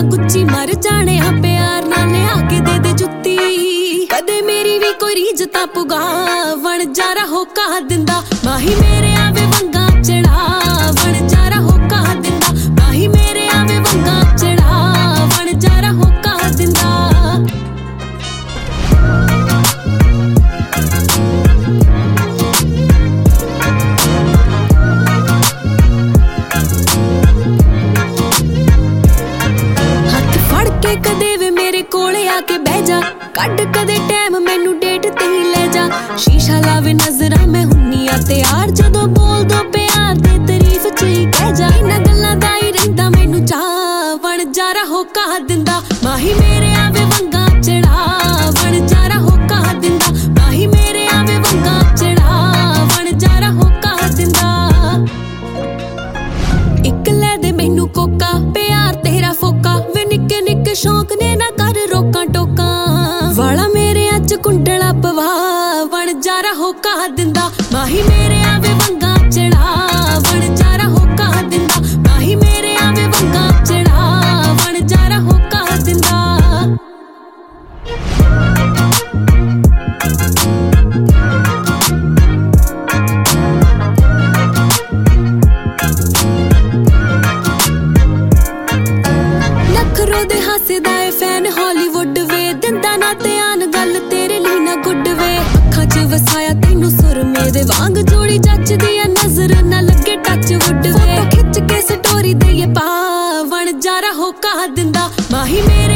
Gucci मर जाने आ प्यार नाल लिया के दे जुत्ती कदे मेरी भी कोई रीझ तां पुगावण जारा होका दिंदा माही मेरे आवे वंगा चढ़ावण जारा होका दिंदा माही मेरे आवे वंगा चढ़ावण जारा होका दिंदा कदे वे मेरे कोले आके बह जा कड कदे टाइम मैनू डेट ते ही ले जा शीशा लावे नजरा मैं हुन्नी आ तैयार जदों बोल दो प्यार दे तारीफ च ही कह जा इन्हां गल्लां दा ही रहिंदा मैनू चावण जारा होका दिंदा माही मेरे आवे वंगा चढ़ावण जारा होका दिंदा माही मेरे आवे वंगा चढ़ावण जारा होका दिंदा इक ले दे मैनू कोका प्यार तेरा फोका वे निक्के निक्के शौक ने ना कर रोका टोका वाला मेरे अच कुंडला पवावण जारा होका दिंदा माही मेरे आवे वंगा चढ़ावण जारा होका दिंदा माही मेरे आवे वंगा चढ़ावण जारा होका दिंदा नखरो दे हासे दा फैन हॉलीवुड वे दिंदा ना ध्यान गल तेरे लिए ना गुड वे अखां च वसाया तैनू सुरमे दे वांग जोड़ी जचदी आ नजर ना लगे टच वुड वे फोटो खिच के स्टोरी दे ये पावण जारा होका दिंदा माही मेरे